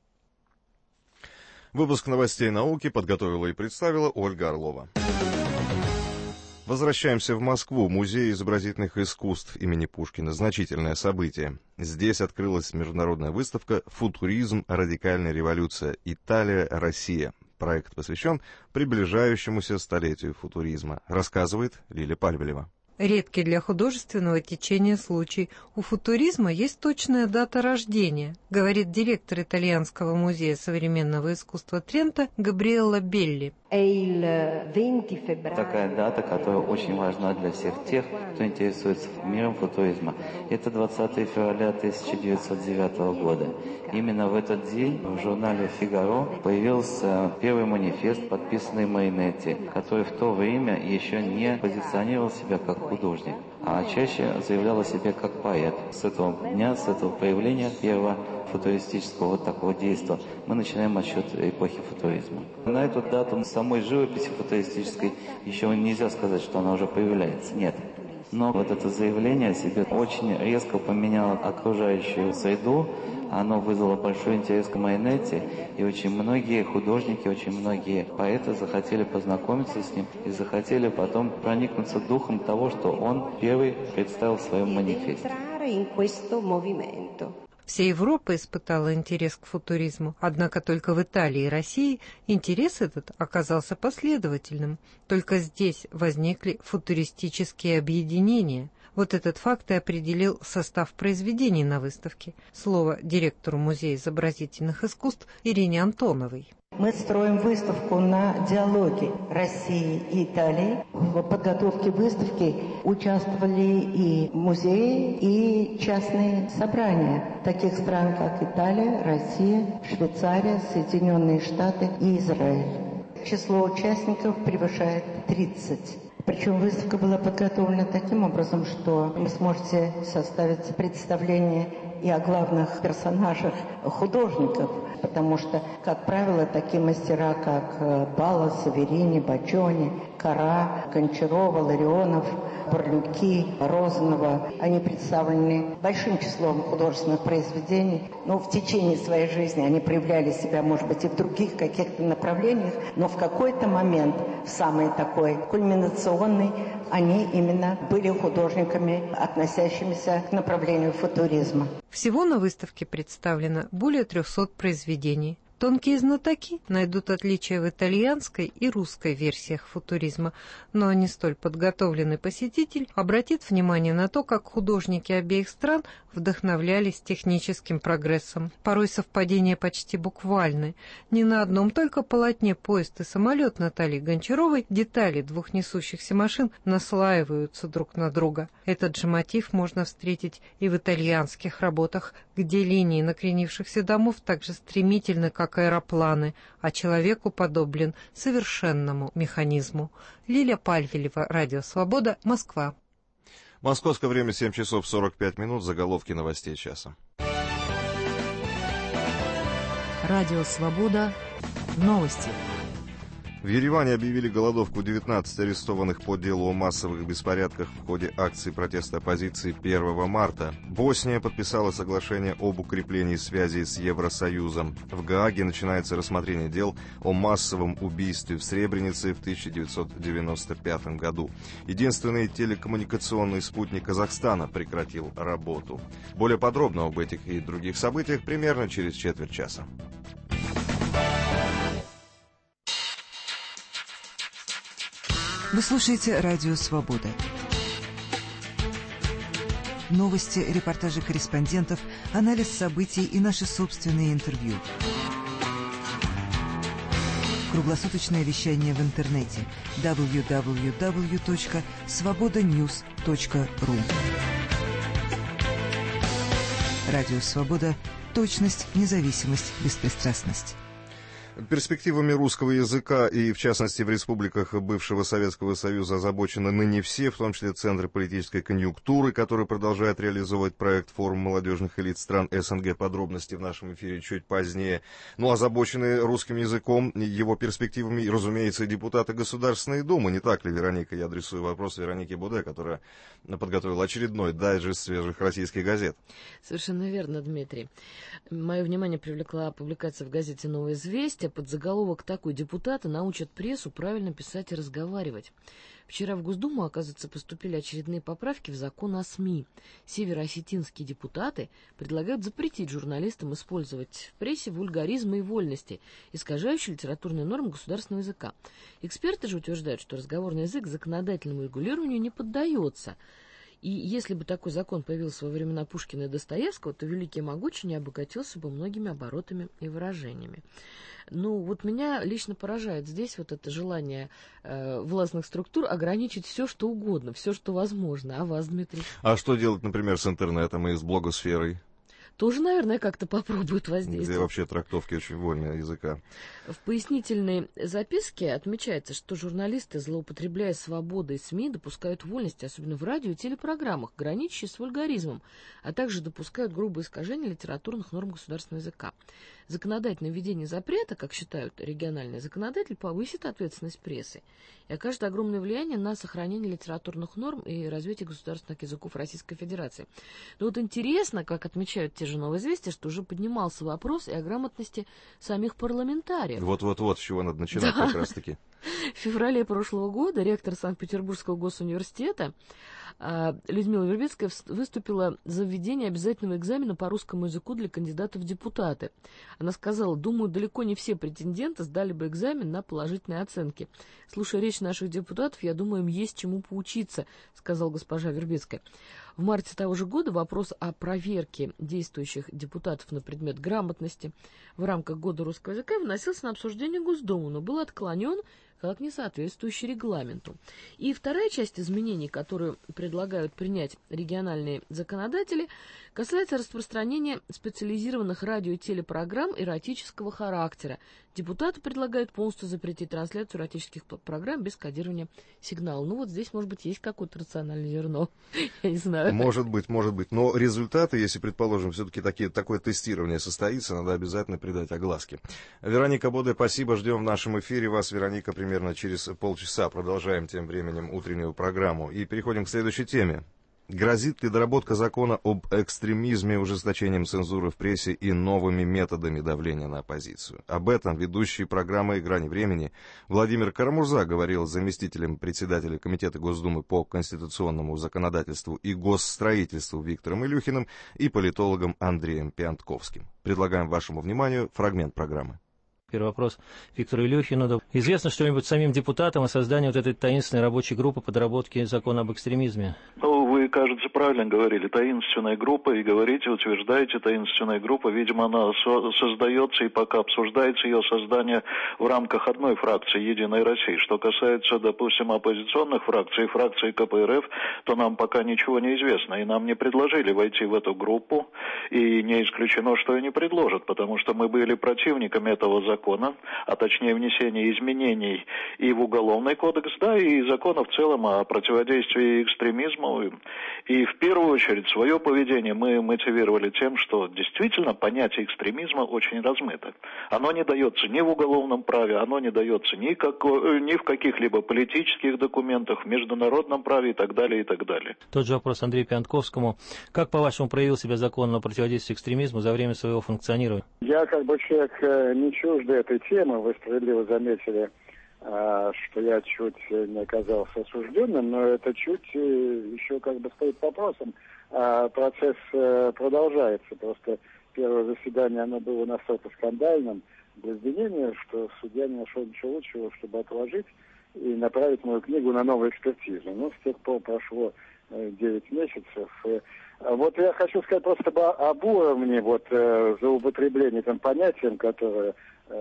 Выпуск новостей науки подготовила и представила Ольга Орлова. Возвращаемся в Москву. Музей изобразительных искусств имени Пушкина. Значительное событие. Здесь открылась международная выставка «Футуризм. Радикальная революция. Италия. Россия». Проект посвящен приближающемуся столетию футуризма. Рассказывает Лиля Пальвелева. Редкий для художественного течения случай. У футуризма есть точная дата рождения, говорит директор Итальянского музея современного искусства Тренто Габриэлла Белли. Такая дата, которая очень важна для всех тех, кто интересуется миром футуризма. Это двадцатое февраля тысяча девятьсот девятого года. Именно в этот день в журнале «Фигаро» появился первый манифест, подписанный Маринетти, который в то время еще не позиционировал себя как художник, а чаще заявлял о себе как поэт. С этого дня, с этого появления первого футуристического вот такого действия мы начинаем отсчет эпохи футуризма. На эту дату самой живописи футуристической еще нельзя сказать, что она уже появляется. Нет. Но вот это заявление о себе очень резко поменяло окружающую среду, оно вызвало большой интерес к Маринетти, и очень многие художники, очень многие поэты захотели познакомиться с ним и захотели потом проникнуться духом того, что он первый представил в своем манифесте. Вся Европа испытала интерес к футуризму, однако только в Италии и России интерес этот оказался последовательным. Только здесь возникли футуристические объединения. Вот этот факт и определил состав произведений на выставке. Слово директору Музея изобразительных искусств Ирине Антоновой. Мы строим выставку на диалоге России и Италии. В подготовке выставки участвовали и музеи, и частные собрания таких стран, как Италия, Россия, Швейцария, Соединенные Штаты и Израиль. Число участников превышает тридцать. Причем выставка была подготовлена таким образом, что вы сможете составить представление и о главных персонажах художников, потому что, как правило, такие мастера, как Балла, Саверини, Баччони, Кара, Гончарова, Ларионов, Бурлюки, Розанова, они представлены большим числом художественных произведений. Но в течение своей жизни они проявляли себя, может быть, и в других каких-то направлениях, но в какой-то момент, в самый такой кульминационный, они именно были художниками, относящимися к направлению футуризма. Всего на выставке представлено более трехсот произведений. Тонкие знатоки найдут отличия в итальянской и русской версиях футуризма, но не столь подготовленный посетитель обратит внимание на то, как художники обеих стран вдохновлялись техническим прогрессом. Порой совпадения почти буквальны. Не на одном только полотне «Поезд и самолет» Натальи Гончаровой детали двух несущихся машин наслаиваются друг на друга. Этот же мотив можно встретить и в итальянских работах, где линии накренившихся домов так же стремительны, как аэропланы, а человек уподоблен совершенному механизму. Лиля Пальвелева, Радио Свобода, Москва. Московское время семь часов сорок пять минут. Заголовки новостей часа. Радио Свобода. Новости. В Ереване объявили голодовку девятнадцать арестованных по делу о массовых беспорядках в ходе акции протеста оппозиции первого марта. Босния подписала соглашение об укреплении связей с Евросоюзом. В Гааге начинается рассмотрение дел о массовом убийстве в Сребренице в тысяча девятьсот девяносто пятом году. Единственный телекоммуникационный спутник Казахстана прекратил работу. Более подробно об этих и других событиях примерно через четверть часа. Вы слушаете «Радио Свобода». Новости, репортажи корреспондентов, анализ событий и наши собственные интервью. Круглосуточное вещание в интернете дабл ю дабл ю дабл ю точка свобода ньюс точка ру. Радио «Свобода». Точность, независимость, беспристрастность. Перспективами русского языка и, в частности, в республиках бывшего Советского Союза озабочены ныне все, в том числе Центры политической конъюнктуры, который продолжает реализовывать проект форума молодежных элит стран СНГ. Подробности в нашем эфире чуть позднее. Ну, озабочены русским языком, его перспективами, разумеется, депутаты Государственной Думы. Не так ли, Вероника? Я адресую вопрос Веронике Боде, которая подготовила очередной дайджест свежих российских газет. Совершенно верно, Дмитрий. Мое внимание привлекла публикация в газете «Новое известие». Под заголовок такой: депутаты научат прессу правильно писать и разговаривать. Вчера в Госдуму, оказывается, поступили очередные поправки в закон о СМИ. Североосетинские депутаты предлагают запретить журналистам использовать в прессе вульгаризмы и вольности, искажающие литературные нормы государственного языка. Эксперты же утверждают, что разговорный язык законодательному регулированию не поддается. И если бы такой закон появился во времена Пушкина и Достоевского, то великий и могучий не обогатился бы многими оборотами и выражениями. Ну, вот меня лично поражает здесь вот это желание э, властных структур ограничить все, что угодно, все, что возможно. А вас, Дмитрий? А что делать, например, с интернетом и с блогосферой? Тоже, наверное, как-то попробуют воздействовать. Где вообще трактовки очень вольные языка. В пояснительной записке отмечается, что журналисты, злоупотребляя свободой СМИ, допускают вольности, особенно в радио и телепрограммах, граничащие с вульгаризмом, а также допускают грубые искажения литературных норм государственного языка. Законодательное введение запрета, как считают региональные законодатели, повысит ответственность прессы и окажет огромное влияние на сохранение литературных норм и развитие государственных языков Российской Федерации. Но вот интересно, как отмечают те же «Новые известия», что уже поднимался вопрос и о грамотности самих парламентариев. Вот-вот-вот, с чего надо начинать, да, как раз-таки. В феврале прошлого года ректор Санкт-Петербургского госуниверситета Людмила Вербицкая выступила за введение обязательного экзамена по русскому языку для кандидатов в депутаты. Она сказала: думаю, далеко не все претенденты сдали бы экзамен на положительные оценки. Слушая речь наших депутатов, я думаю, им есть чему поучиться, сказала госпожа Вербицкая. В марте того же года вопрос о проверке действующих депутатов на предмет грамотности в рамках Года русского языка вносился на обсуждение Госдумы, но был отклонен как не соответствующий регламенту. И вторая часть изменений, которую предлагают принять региональные законодатели, касается распространения специализированных радио- и телепрограмм эротического характера. Депутаты предлагают полностью запретить трансляцию эротических программ без кодирования сигнала. Ну вот здесь, может быть, есть какое-то рациональное зерно. Я не знаю. Может быть, может быть. Но результаты, если, предположим, все-таки такие, такое тестирование состоится, надо обязательно придать огласке. Вероника Боде, спасибо. Ждем в нашем эфире вас, Вероника, примерно через полчаса. Продолжаем тем временем утреннюю программу. И переходим к следующей теме. Грозит ли доработка закона об экстремизме ужесточением цензуры в прессе и новыми методами давления на оппозицию? Об этом ведущий программы «Грани времени» Владимир Карамурза говорил с заместителем председателя Комитета Госдумы по конституционному законодательству и госстроительству Виктором Илюхиным и политологом Андреем Пиантковским. Предлагаем вашему вниманию фрагмент программы. Первый вопрос Виктору Илюхину. Известно что-нибудь самим депутатам о создании вот этой таинственной рабочей группы по доработке закона об экстремизме? Ну, вы, кажется, правильно говорили. Таинственная группа, и говорите, утверждаете, таинственная группа. Видимо, она со- создается и пока обсуждается ее создание в рамках одной фракции «Единой России». Что касается, допустим, оппозиционных фракций, фракции КПРФ, то нам пока ничего не известно. И нам не предложили войти в эту группу, и не исключено, что и не предложат, потому что мы были противниками этого закона. Закона, а точнее внесения изменений и в Уголовный кодекс, да, и закона в целом о противодействии экстремизму И в первую очередь свое поведение мы мотивировали тем, что действительно понятие экстремизма очень размыто. Оно не дается ни в уголовном праве, оно не дается ни, как, ни в каких-либо политических документах, в международном праве и так далее, и так далее. Тот же вопрос Андрею Пиантковскому. Как, по-вашему, проявил себя закон о противодействии экстремизму за время своего функционирования? Я как бы человек не чуждый этой темы, вы справедливо заметили, что я чуть не оказался осужденным, но это чуть еще как бы стоит вопросом. Процесс продолжается. Просто первое заседание, оно было настолько скандальным для обвинения, что судья не нашел ничего лучшего, чтобы отложить и направить мою книгу на новую экспертизу. Ну, с тех пор прошло девять месяцев. Вот я хочу сказать просто об уровне вот, злоупотребления этим понятием, которое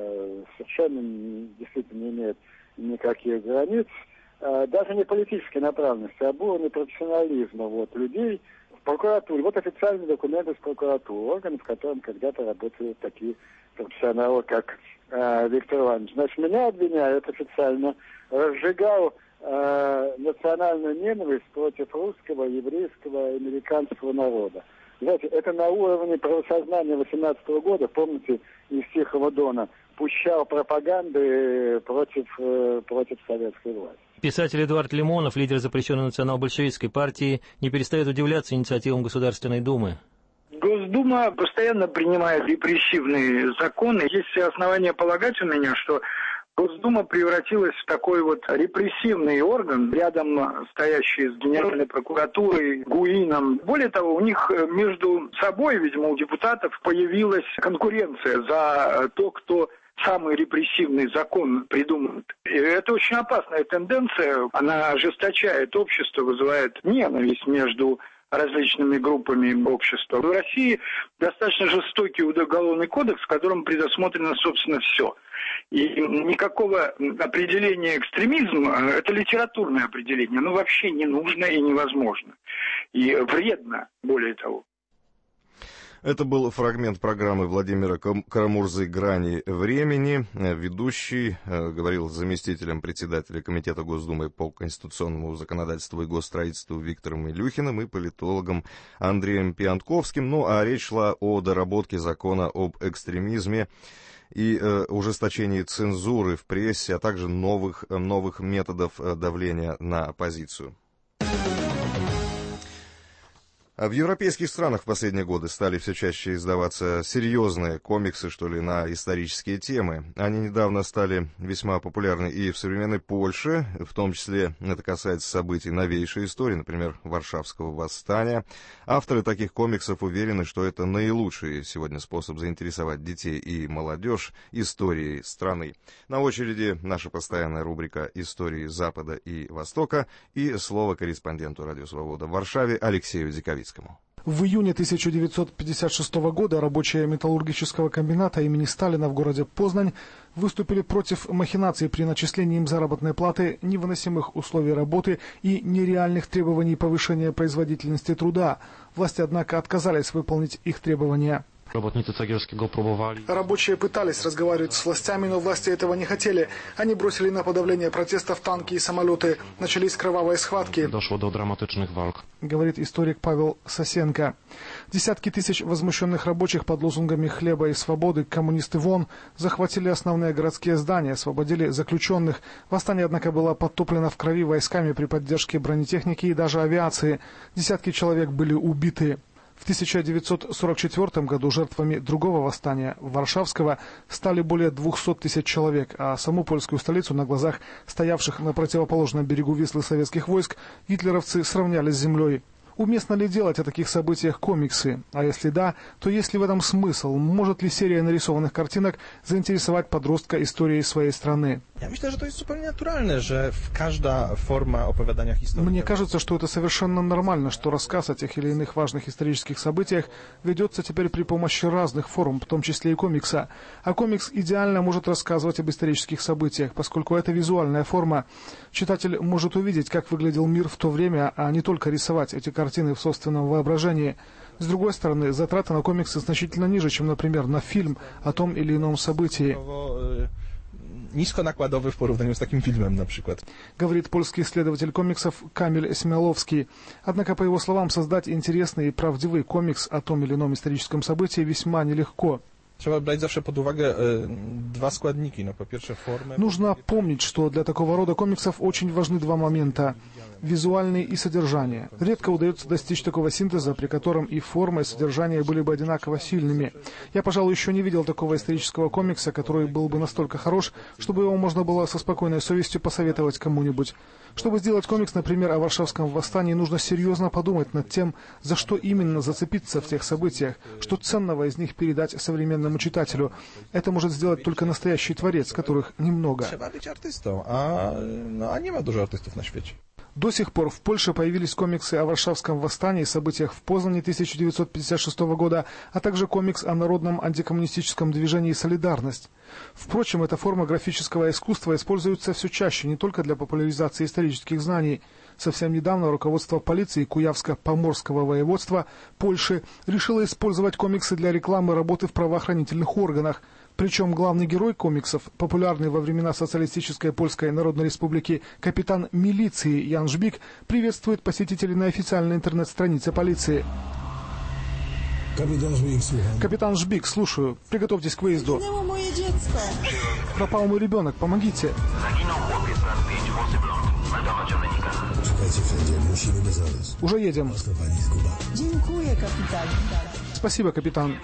совершенно действительно не имеет никаких границ, даже не политической направленности, а об уровне профессионализма вот, людей в прокуратуре. Вот официальные документы с прокуратуры, орган, в котором когда-то работали такие профессионалы, как э, Виктор Иванович. Значит, меня обвиняют официально, разжигал э, национальную ненависть против русского, еврейского, американского народа. Знаете, это на уровне правосознания восемнадцатого года, помните, из Тихого Дона, пущал пропаганды против, против советской власти. Писатель Эдуард Лимонов, лидер запрещенной национал-большевистской партии, не перестает удивляться инициативам Государственной Думы. Госдума постоянно принимает репрессивные законы. Есть основания полагать у меня, что Госдума превратилась в такой вот репрессивный орган, рядом стоящий с Генеральной прокуратурой, ГУИНом. Более того, у них между собой, видимо, у депутатов появилась конкуренция за то, кто самый репрессивный закон придумает. И это очень опасная тенденция. Она ожесточает общество, вызывает ненависть между различными группами общества. В России достаточно жестокий уголовный кодекс, в котором предусмотрено, собственно, все. И никакого определения экстремизма, это литературное определение, оно вообще не нужно и невозможно. И вредно, более того. Это был фрагмент программы Владимира Карамурзы «Грани времени». Ведущий говорил с заместителем председателя Комитета Госдумы по конституционному законодательству и госстроительству Виктором Илюхиным и политологом Андреем Пиантковским. Ну, а речь шла о доработке закона об экстремизме и э, ужесточении цензуры в прессе, а также новых, новых методов давления на оппозицию. В европейских странах в последние годы стали все чаще издаваться серьезные комиксы, что ли, на исторические темы. Они недавно стали весьма популярны и в современной Польше, в том числе это касается событий новейшей истории, например, Варшавского восстания. Авторы таких комиксов уверены, что это наилучший сегодня способ заинтересовать детей и молодежь историей страны. На очереди наша постоянная рубрика «Истории Запада и Востока» и слово корреспонденту «Радио Свобода» в Варшаве Алексею Диковицкому. В июне тысяча девятьсот пятьдесят шестого года рабочие металлургического комбината имени Сталина в городе Познань выступили против махинаций при начислении им заработной платы, невыносимых условий работы и нереальных требований повышения производительности труда. Власти, однако, отказались выполнить их требования. Работницы Цегельского пробовали. Рабочие пытались разговаривать с властями, но власти этого не хотели. Они бросили на подавление протестов танки и самолеты. Начались кровавые схватки. Дошло до драматичных валк, говорит историк Павел Сосенко. Десятки тысяч возмущенных рабочих под лозунгами «Хлеба и свободы», «Коммунисты вон» захватили основные городские здания, освободили заключенных. Восстание, однако, было подтоплено в крови войсками при поддержке бронетехники и даже авиации. Десятки человек были убиты. В тысяча девятьсот сорок четвёртом году жертвами другого восстания, Варшавского, стали более двухсот тысяч человек, а саму польскую столицу на глазах стоявших на противоположном берегу Вислы советских войск гитлеровцы сравняли с землей. Уместно ли делать о таких событиях комиксы? А если да, то есть ли в этом смысл? Может ли серия нарисованных картинок заинтересовать подростка историей своей страны? Я myślę, że to jest zupełnie naturalne, że każda forma opowiadania historii. Мне кажется, что это совершенно нормально, что рассказ о тех или иных важных исторических событиях ведется теперь при помощи разных форм, в том числе и комикса. А комикс идеально может рассказывать об исторических событиях, поскольку это визуальная форма. Читатель может увидеть, как выглядел мир в то время, а не только рисовать эти картины в собственном воображении. С другой стороны, затраты на комиксы значительно ниже, чем, например, на фильм о том или ином событии. niskonakładowy w porównaniu z takim filmem na przykład. Говорит польский исследователь комиксов Камиль Смеловский. Однако, по его словам, создать интересный и правдивый комикс о том или ином историческом событии весьма нелегко. Trzeba brać zawsze pod uwagę y, dwa składniki. No, po pierwsze formę. Нужно помнить, что для такого рода комиксов очень важны два момента – визуальный и содержание. Редко удается достичь такого синтеза, при котором и форма, и содержание были бы одинаково сильными. Я, пожалуй, еще не видел такого исторического комикса, который был бы настолько хорош, чтобы его можно было со спокойной совестью посоветовать кому-нибудь. Чтобы сделать комикс, например, о Варшавском восстании, нужно серьезно подумать над тем, за что именно зацепиться в тех событиях, что ценного из них передать современному читателю. Это может сделать только настоящий творец, которых немного. Trzeba być artystą, a, no, a nie ma dużo artystów na świecie. До сих пор в Польше появились комиксы о Варшавском восстании и событиях в Познани тысяча девятьсот пятьдесят шестого года, а также комикс о народном антикоммунистическом движении «Солидарность». Впрочем, эта форма графического искусства используется все чаще не только для популяризации исторических знаний. Совсем недавно руководство полиции Куявско-Поморского воеводства Польши решило использовать комиксы для рекламы работы в правоохранительных органах. Причем главный герой комиксов, популярный во времена социалистической Польской Народной Республики капитан милиции Ян Жбик, приветствует посетителей на официальной интернет-странице полиции. Капитан Жбик, слушаю. Капитан Жбик, слушаю. Приготовьтесь к выезду. Мое детство. Пропал мой ребенок, помогите. Уже едем. Dziękuję, kapitan. Спасибо, капитан.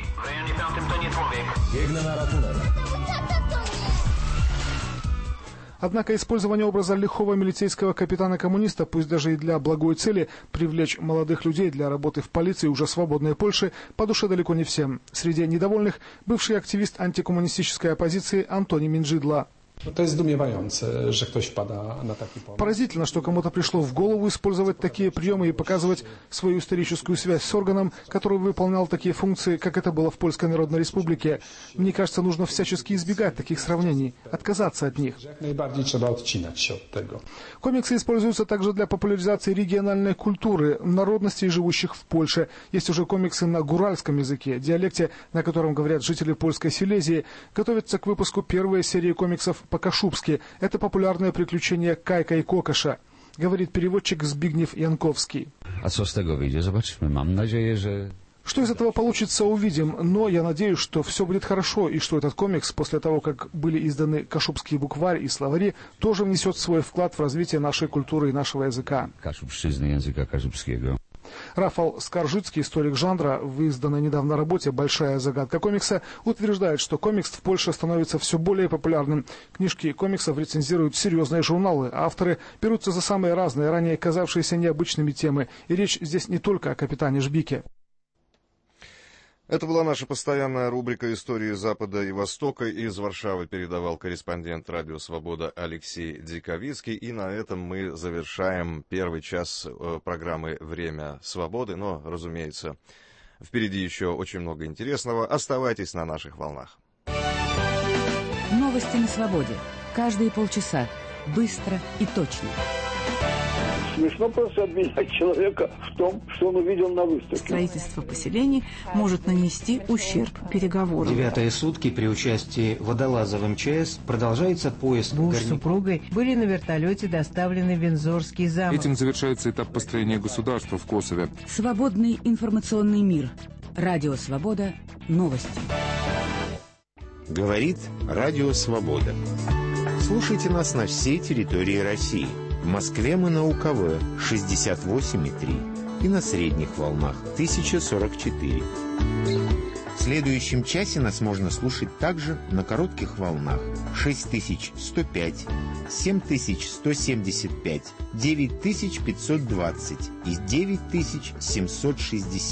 Однако использование образа лихого милицейского капитана-коммуниста, пусть даже и для благой цели, привлечь молодых людей для работы в полиции уже свободной Польши, по душе далеко не всем. Среди недовольных бывший активист антикоммунистической оппозиции Антоний Минджидла. To jest zdumiewające, że ktoś wpada na taki pomysł. Поразительно, что кому-то пришло в голову использовать такие приемы и показывать свою историческую связь с органом, который выполнял такие функции, как это было в Польской Народной Республике. Мне кажется, нужно всячески избегать таких сравнений, отказаться от них. Jak najbardziej trzeba odcinać się od tego. Комиксы используются также для популяризации региональной культуры, народностей, живущих в Польше. Есть уже комиксы на гуральском языке, диалекте, на котором говорят жители польской Силезии. Готовится к выпуску первая серия комиксов по-кашубски. Это популярное приключение Кайка и Кокоша, говорит переводчик Збигнев Янковский. А что с tego wyjdzie? Zobaczymy. Mam nadzieję, że... Что из этого получится, увидим, но я надеюсь, что все будет хорошо, и что этот комикс, после того, как были изданы кашубские букварь и словари, тоже внесет свой вклад в развитие нашей культуры и нашего языка. Kaszubszczyzny, języka kaszubskiego. Рафал Скаржицкий, историк жанра, в изданной недавно работе «Большая загадка комикса», утверждает, что комикс в Польше становится все более популярным. Книжки комиксов рецензируют серьезные журналы, а авторы берутся за самые разные, ранее казавшиеся необычными темы. И речь здесь не только о капитане Жбике. Это была наша постоянная рубрика «Истории Запада и Востока». Из Варшавы передавал корреспондент «Радио Свобода» Алексей Диковицкий. И на этом мы завершаем первый час программы «Время свободы». Но, разумеется, впереди еще очень много интересного. Оставайтесь на наших волнах. Новости на свободе. Каждые полчаса. Быстро и точно. Смешно просто обвинять человека в том, что он увидел на выставке. Строительство поселений может нанести ущерб переговорам. Девятые сутки при участии водолазов МЧС продолжается поиск. Муж с супругой были на вертолете доставлены в Виндзорский замок. Этим завершается этап построения государства в Косове. Свободный информационный мир. Радио Свобода. Новости. Говорит Радио Свобода. Слушайте нас на всей территории России. В Москве мы на УКВ шестьдесят восемь и три и на средних волнах тысяча сорок четыре. В следующем часе нас можно слушать также на коротких волнах шесть тысяч сто пять, семь тысяч сто семьдесят пять, девять тысяч пятьсот двадцать и девять тысяч семьсот шестьдесят.